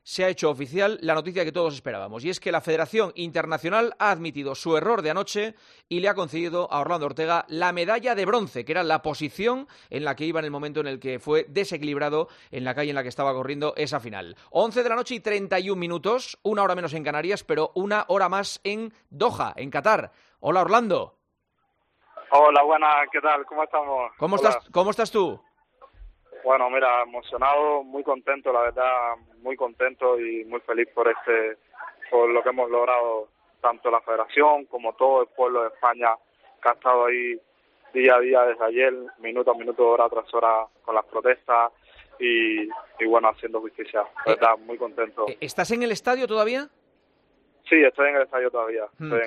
Se ha hecho oficial la noticia que todos esperábamos, y es que la Federación Internacional ha admitido su error de anoche y le ha concedido a Orlando Ortega la medalla de bronce, que era la posición en la que iba en el momento en el que fue desequilibrado en la calle en la que estaba corriendo esa final. 11 de la noche y 31 minutos, una hora menos en Canarias, pero una hora más en Doha, en Qatar. Hola, Orlando. Hola, buenas, ¿qué tal? ¿Cómo estamos? ¿Cómo estás tú? Bueno, mira, emocionado, muy contento, la verdad, muy contento y muy feliz por lo que hemos logrado, tanto la Federación como todo el pueblo de España, que ha estado ahí día a día desde ayer, minuto a minuto, hora tras hora, con las protestas y bueno, haciendo justicia. La verdad, muy contento. ¿Estás en el estadio todavía? Sí, estoy en el estadio todavía.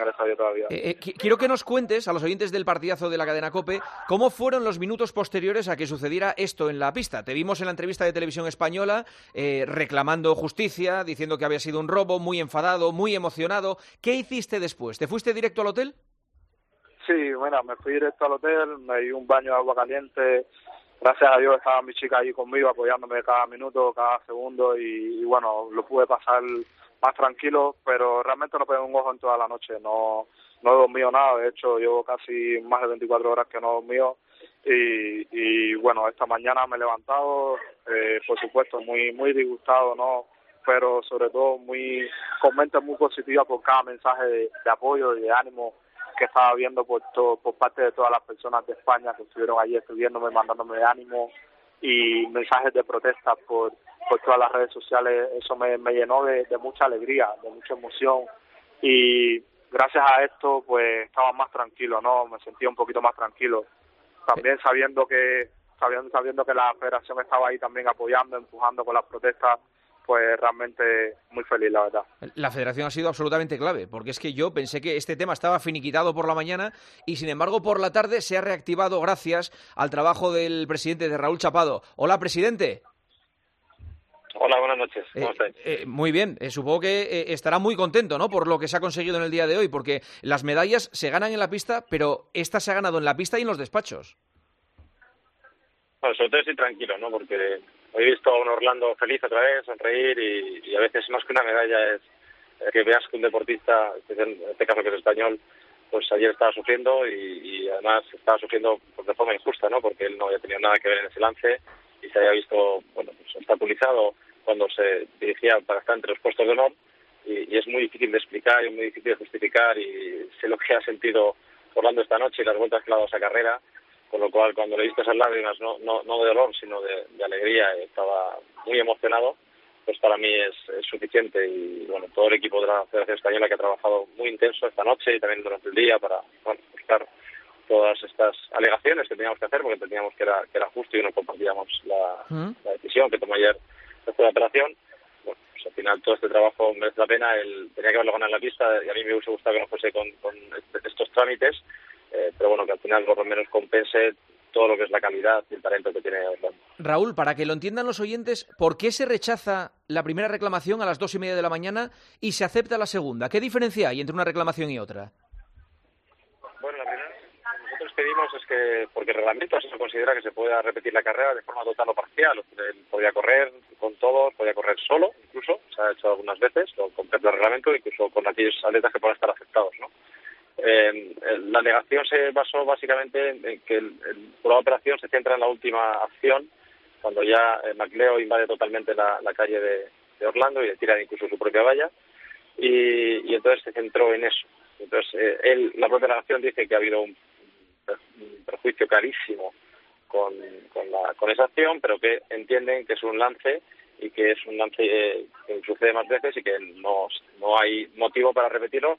Quiero que nos cuentes, a los oyentes del partidazo de la cadena COPE, cómo fueron los minutos posteriores a que sucediera esto en la pista. Te vimos en la entrevista de Televisión Española reclamando justicia, diciendo que había sido un robo, muy enfadado, muy emocionado. ¿Qué hiciste después? ¿Te fuiste directo al hotel? Sí, mira, me fui directo al hotel, me di un baño de agua caliente. Gracias a Dios estaba mi chica ahí conmigo, apoyándome cada minuto, cada segundo y bueno, lo pude pasar más tranquilo, pero realmente no pegué un ojo en toda la noche, no he dormido nada, de hecho llevo casi más de 24 horas que no he dormido y bueno, esta mañana me he levantado, por supuesto muy disgustado, ¿no? Pero sobre todo con mente muy positiva por cada mensaje de apoyo y de ánimo que estaba viendo por parte de todas las personas de España que estuvieron allí escribiéndome, mandándome ánimo y mensajes de protesta por todas las redes sociales. Eso me llenó de mucha alegría, de mucha emoción y gracias a esto pues estaba más tranquilo, ¿no? Me sentía un poquito más tranquilo. También sabiendo que la Federación estaba ahí también apoyando, empujando con las protestas, pues realmente muy feliz, la verdad. La Federación ha sido absolutamente clave, porque es que yo pensé que este tema estaba finiquitado por la mañana y, sin embargo, por la tarde se ha reactivado gracias al trabajo del presidente, de Raúl Chapado. Hola, presidente. Hola, buenas noches. ¿Cómo estáis? Muy bien. Supongo que estará muy contento, ¿no?, por lo que se ha conseguido en el día de hoy, porque las medallas se ganan en la pista, pero esta se ha ganado en la pista y en los despachos. Bueno, sobre todo estoy tranquilo, ¿no?, porque hoy he visto a un Orlando feliz otra vez, sonreír y a veces más que una medalla es que veas que un deportista, en este caso que es español, pues ayer estaba sufriendo y además estaba sufriendo de forma injusta, ¿no?, porque él no había tenido nada que ver en ese lance y se había visto, bueno, pues obstaculizado cuando se dirigía para estar entre los puestos de honor y es muy difícil de explicar y muy difícil de justificar y sé lo que ha sentido Orlando esta noche y las vueltas que le ha dado a esa carrera, con lo cual cuando le he visto esas lágrimas, no de dolor, sino de alegría, estaba muy emocionado, pues para mí es suficiente y bueno, todo el equipo de la Federación Española que ha trabajado muy intenso esta noche y también durante el día para buscar todas estas alegaciones que teníamos que hacer porque entendíamos que era justo y no compartíamos la decisión que tomó ayer después de la operación. Bueno, pues al final todo este trabajo merece la pena, tenía que haberlo ganado en la pista y a mí me hubiese gustado que no fuese con estos trámites, pero bueno, que al final por lo menos compense todo lo que es la calidad y el talento que tiene Orlando. Raúl, para que lo entiendan los oyentes, ¿por qué se rechaza la primera reclamación a las 2:30 de la mañana y se acepta la segunda? ¿Qué diferencia hay entre una reclamación y otra? Bueno, la primera que nosotros pedimos es que, porque el reglamento se considera que se pueda repetir la carrera de forma total o parcial. Él podía correr con todos, podía correr solo, incluso, se ha hecho algunas veces, lo contempla el reglamento, incluso con aquellos atletas que puedan estar afectados, ¿no? La alegación se basó básicamente en que la operación se centra en la última acción, cuando ya McLeo invade totalmente la calle de Orlando y le tira incluso su propia valla, y entonces se centró en eso. Entonces la propia alegación dice que ha habido un perjuicio clarísimo con esa acción, pero que entienden que es un lance y que es un lance que sucede más veces y que no hay motivo para repetirlo.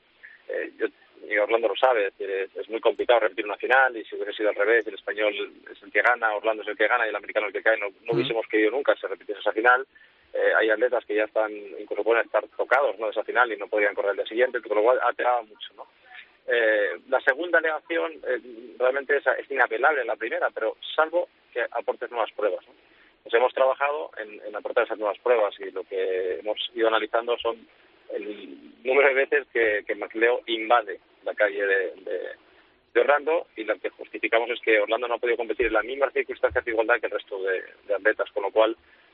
Y Orlando lo sabe, es muy complicado repetir una final y si hubiera sido al revés, el español es el que gana, Orlando es el que gana y el americano es el que cae, no hubiésemos querido nunca que se repitiese esa final. Hay atletas que ya están, incluso pueden estar tocados, ¿no?, de esa final y no podrían correr el día siguiente, con lo cual ha pegado mucho, ¿no? La segunda alegación realmente es inapelable la primera, pero salvo que aportes nuevas pruebas, ¿no? Pues hemos trabajado en aportar esas nuevas pruebas y lo que hemos ido analizando son el número de veces que McLeo invade la calle de Orlando y lo que justificamos es que Orlando no ha podido competir en las mismas circunstancias de igualdad que el resto de atletas, con lo cual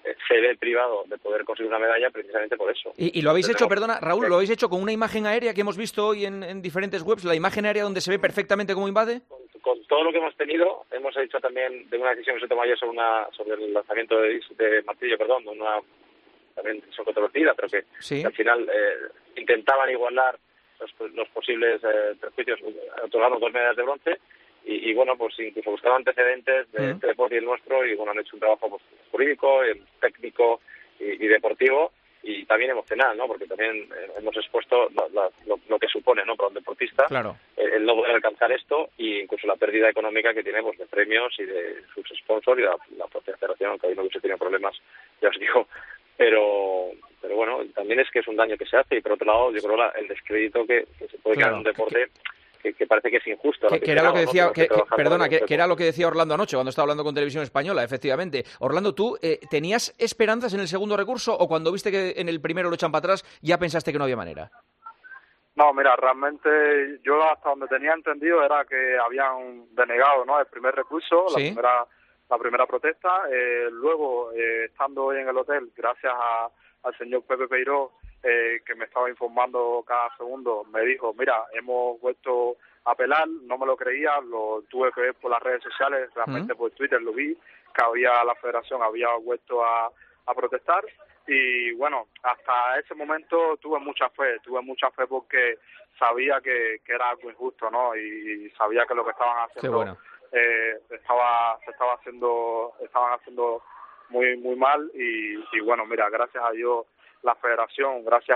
CD privado de poder conseguir una medalla precisamente por eso. ¿Y lo habéis hecho, perdona, Raúl, lo habéis hecho con una imagen aérea que hemos visto hoy en diferentes webs, la imagen aérea donde se ve perfectamente cómo invade? Con todo lo que hemos tenido, hemos hecho también de una decisión que se tomó ayer sobre el lanzamiento de martillo, también son controvertida, pero que al final intentaban igualar los posibles perjuicios otorgando 2 medallas de bronce y bueno, pues incluso buscaban antecedentes de este deporte y el nuestro y bueno, han hecho un trabajo pues, jurídico, técnico y deportivo y también emocional, ¿no? Porque también hemos expuesto lo que supone, ¿no? Para un deportista el no poder alcanzar esto e incluso la pérdida económica que tiene pues, de premios y de sus sponsors y la propia federación, aunque ahí no hubiese tenido problemas, ya os digo. Pero bueno, también es que es un daño que se hace y por otro lado yo creo el descrédito que se puede crear en un deporte que parece que es injusto. Que era lo que decía, que era lo que decía Orlando anoche cuando estaba hablando con Televisión Española, efectivamente. Orlando, ¿tú tenías esperanzas en el segundo recurso o cuando viste que en el primero lo echan para atrás ya pensaste que no había manera? No, mira, realmente yo hasta donde tenía entendido era que habían denegado, ¿no?, el primer recurso, la primera protesta. Luego, estando hoy en el hotel, gracias al señor Pepe Peiró, que me estaba informando cada segundo, me dijo, mira, hemos vuelto a apelar, no me lo creía, lo tuve que ver por las redes sociales, realmente por Twitter lo vi, que la federación había vuelto a protestar y bueno, hasta ese momento tuve mucha fe porque sabía que era algo injusto, ¿no? Y sabía que lo que estaban haciendo estaban haciendo muy muy mal y bueno, mira, gracias a Dios la federación, gracias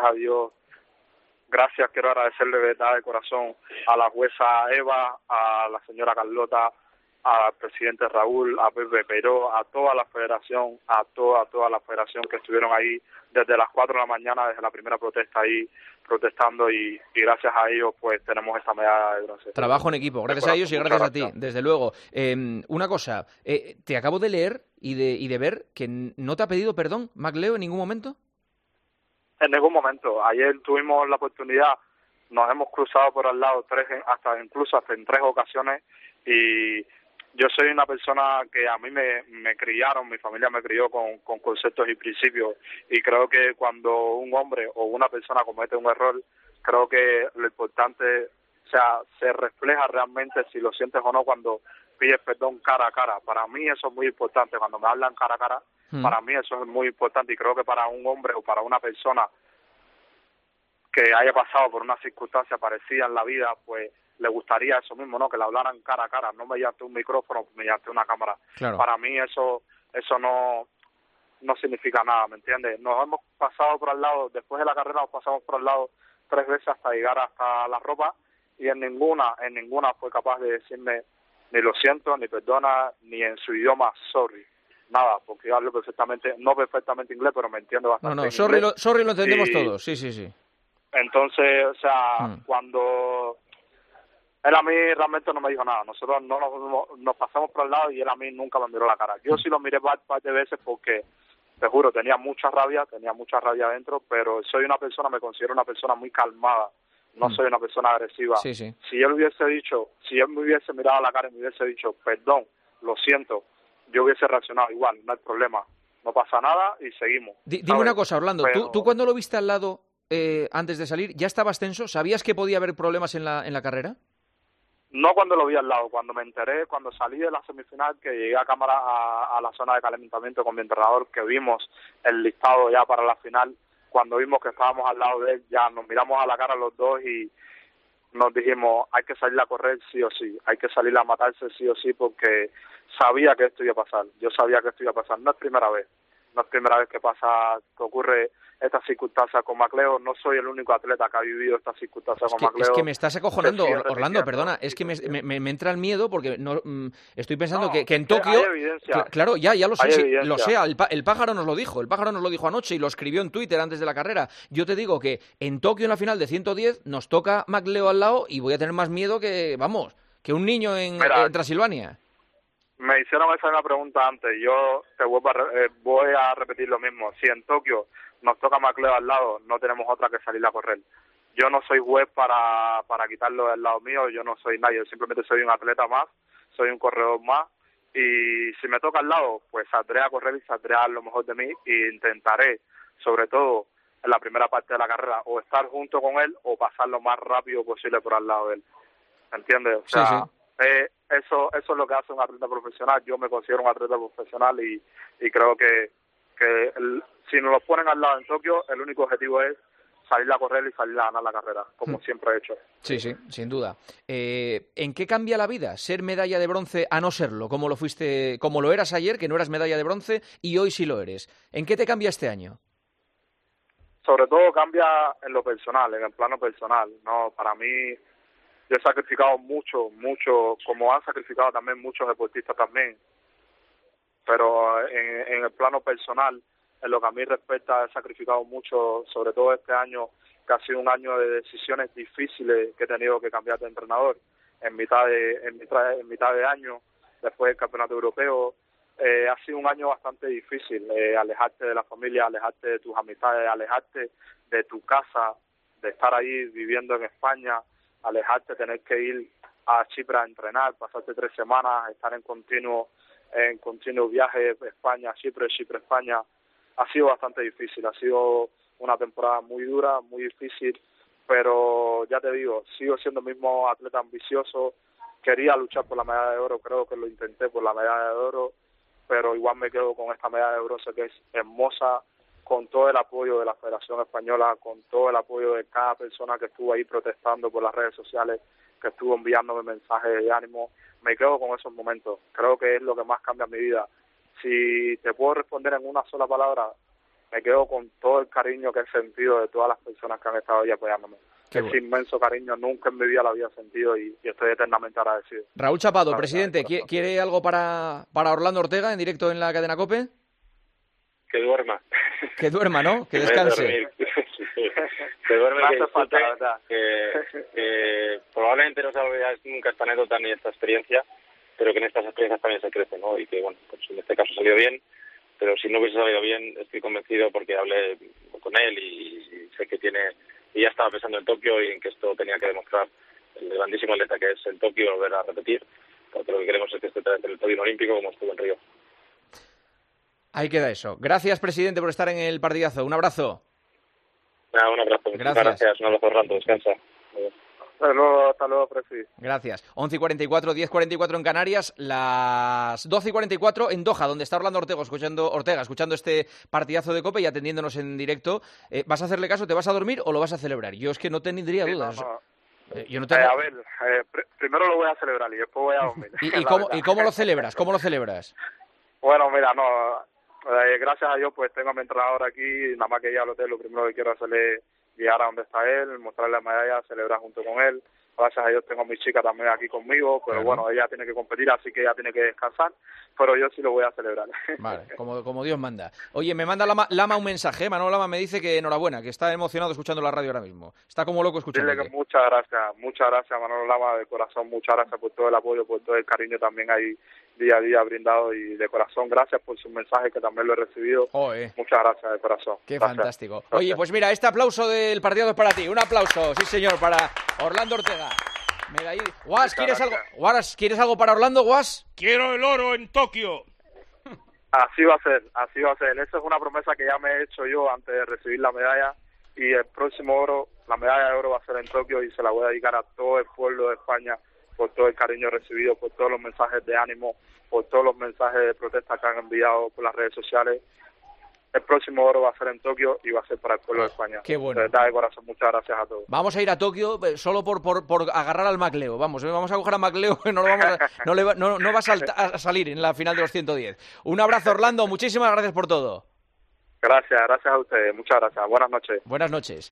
quiero agradecerle de verdad de corazón a la jueza Eva, a la señora Carlota, al presidente Raúl, a Pepe Peiró, a toda la federación, a toda la federación que estuvieron ahí desde las 4 de la mañana, desde la primera protesta ahí protestando y gracias a ellos pues tenemos esta medalla de bronce. Trabajo en equipo, gracias a ellos y gracias a ti, desde luego. Una cosa, te acabo de leer y de ver que no te ha pedido perdón McLeo en ningún momento. En ningún momento. Ayer tuvimos la oportunidad, nos hemos cruzado por al lado hasta en 3 ocasiones y yo soy una persona que a mí me criaron, mi familia me crió con conceptos y principios y creo que cuando un hombre o una persona comete un error, creo que lo importante, o sea, se refleja realmente si lo sientes o no cuando pides perdón cara a cara. Para mí eso es muy importante, cuando me hablan cara a cara, para mí eso es muy importante y creo que para un hombre o para una persona que haya pasado por una circunstancia parecida en la vida, pues le gustaría eso mismo, ¿no? Que le hablaran cara a cara, no mediante un micrófono, mediante una cámara. Claro. Para mí eso no significa nada, ¿me entiendes? Nos hemos pasado por al lado, después de la carrera nos pasamos por al lado 3 veces hasta llegar hasta la ropa y en ninguna fue capaz de decirme ni lo siento, ni perdona, ni en su idioma sorry. Nada, porque yo hablo no perfectamente inglés, pero me entiendo bastante. No, sorry lo entendemos todos, sí. Entonces, o sea, cuando él a mí realmente no me dijo nada, nosotros nos pasamos por el lado y él a mí nunca me miró la cara. Yo sí lo miré un par de veces porque, te juro, tenía mucha rabia adentro, pero me considero una persona muy calmada, no soy una persona agresiva. Sí. Si él me hubiese mirado a la cara y me hubiese dicho, perdón, lo siento, yo hubiese reaccionado igual, no hay problema, no pasa nada y seguimos. Dime una cosa, Orlando, ¿tú cuando lo viste al lado antes de salir, ya estabas tenso? ¿Sabías que podía haber problemas en la carrera? No cuando lo vi al lado, cuando me enteré, cuando salí de la semifinal, que llegué a cámara a la zona de calentamiento con mi entrenador, que vimos el listado ya para la final, cuando vimos que estábamos al lado de él, ya nos miramos a la cara los dos y nos dijimos, hay que salir a correr sí o sí, hay que salir a matarse sí o sí, porque sabía que esto iba a pasar, yo sabía que esto iba a pasar, no es primera vez que ocurre esta circunstancia con McLeo, no soy el único atleta que ha vivido esta circunstancia con McLeo. Es que me estás acojonando, Orlando, perdona, es que me entra el miedo porque estoy pensando que en Tokio... Hay evidencia. Claro, ya lo sé, lo sé, el pájaro nos lo dijo anoche y lo escribió en Twitter antes de la carrera. Yo te digo que en Tokio en la final de 110 nos toca McLeo al lado y voy a tener más miedo que un niño en Transilvania. Me hicieron esa misma pregunta antes, yo te voy a repetir lo mismo. Si en Tokio nos toca McLeo al lado, no tenemos otra que salir a correr. Yo no soy juez para quitarlo del lado mío, yo no soy nadie, simplemente soy un atleta más, soy un corredor más y si me toca al lado, pues saldré a correr y saldré a dar lo mejor de mí e intentaré, sobre todo en la primera parte de la carrera, o estar junto con él o pasar lo más rápido posible por al lado de él. ¿Entiendes? O sea, sí. Eso es lo que hace un atleta profesional. Yo me considero un atleta profesional y creo que si nos lo ponen al lado en Tokio, el único objetivo es salir a correr y salir a ganar la carrera, como siempre he hecho. Sí, sin duda. ¿En qué cambia la vida ser medalla de bronce a no serlo? Como lo eras ayer, que no eras medalla de bronce, y hoy sí lo eres. ¿En qué te cambia este año? Sobre todo cambia en lo personal, en el plano personal, ¿no? Para mí, yo he sacrificado mucho, como han sacrificado también muchos deportistas también, pero en el plano personal, en lo que a mí respecta, he sacrificado mucho, sobre todo este año, que ha sido un año de decisiones difíciles que he tenido que cambiar de entrenador en mitad de año, después del campeonato europeo. Ha sido un año bastante difícil, alejarte de la familia, alejarte de tus amistades, alejarte de tu casa, de estar ahí viviendo en España, alejarte, tener que ir a Chipre a entrenar, pasarte 3 semanas, estar en continuo viaje España, Chipre, España. Ha sido bastante difícil, ha sido una temporada muy dura, muy difícil, pero ya te digo, sigo siendo el mismo atleta ambicioso, quería luchar por la medalla de oro, creo que lo intenté por la medalla de oro, pero igual me quedo con esta medalla de bronce que es hermosa, con todo el apoyo de la Federación Española, con todo el apoyo de cada persona que estuvo ahí protestando por las redes sociales, que estuvo enviándome mensajes de ánimo. Me quedo con esos momentos, creo que es lo que más cambia mi vida. Si te puedo responder en una sola palabra, me quedo con todo el cariño que he sentido de todas las personas que han estado ahí apoyándome. Ese inmenso cariño nunca en mi vida lo había sentido y estoy eternamente agradecido. Raúl Chapado, presidente, ¿quiere algo para Orlando Ortega en directo en la cadena COPE? Que duerma. Que duerma, ¿no? Que descanse. Que duerma, que disfrute, que probablemente no se olvida nunca esta anécdota ni esta experiencia, pero que en estas experiencias también se crece, ¿no? Y que, bueno, pues en este caso salió bien, pero si no hubiese salido bien, estoy convencido porque hablé con él y sé que y ya estaba pensando en Tokio y en que esto tenía que demostrar el grandísimo atleta que es en Tokio, volver a repetir, porque lo que queremos es que esté en el podio olímpico como estuvo en Río. Ahí queda eso. Gracias, presidente, por estar en el partidazo. Un abrazo. Un abrazo. Gracias. Un abrazo, Orlando. Descansa. Hasta luego, Presi. Gracias. 11:44, 10:44 en Canarias, las 12:44 en Doha, donde está Orlando Ortega escuchando este partidazo de COPE y atendiéndonos en directo. ¿Vas a hacerle caso? ¿Te vas a dormir o lo vas a celebrar? Yo es que no tendría dudas. No. Yo no tengo... A ver, primero lo voy a celebrar y después voy a dormir. ¿Y cómo lo celebras? ¿Cómo lo celebras? Bueno, mira, gracias a Dios pues tengo a mi entrenador aquí y nada más que llegar al hotel lo primero que quiero hacerle llegar a donde está él, mostrarle la medalla, celebrar junto con él. Gracias a Dios tengo a mi chica también aquí conmigo, pero bueno, ella tiene que competir, así que ella tiene que descansar, pero yo sí lo voy a celebrar. Vale, como Dios manda. Oye, me manda Lama un mensaje, Manolo Lama me dice que enhorabuena, que está emocionado escuchando la radio ahora mismo. Está como loco escuchando. Dile que muchas gracias Manolo Lama, de corazón, muchas gracias por todo el apoyo, por todo el cariño también ahí día a día brindado y de corazón, gracias por sus mensajes que también lo he recibido. Muchas gracias de corazón. Qué gracias. Fantástico. Oye, pues mira, este aplauso del partido es para ti, un aplauso, sí señor, para Orlando Ortega. Guas, ¿quieres algo para Orlando, Guas? Quiero el oro en Tokio. Así va a ser. Esa es una promesa que ya me he hecho yo antes de recibir la medalla y el próximo oro, la medalla de oro va a ser en Tokio y se la voy a dedicar a todo el pueblo de España por todo el cariño recibido, por todos los mensajes de ánimo, por todos los mensajes de protesta que han enviado por las redes sociales. El próximo oro va a ser en Tokio y va a ser para el pueblo de España. Qué bueno. De verdad, de corazón, muchas gracias a todos. Vamos a ir a Tokio solo por agarrar al MacLeo. Vamos a coger a MacLeo que no va a salir en la final de los 110. Un abrazo, Orlando. Muchísimas gracias por todo. Gracias a ustedes. Muchas gracias. Buenas noches. Buenas noches.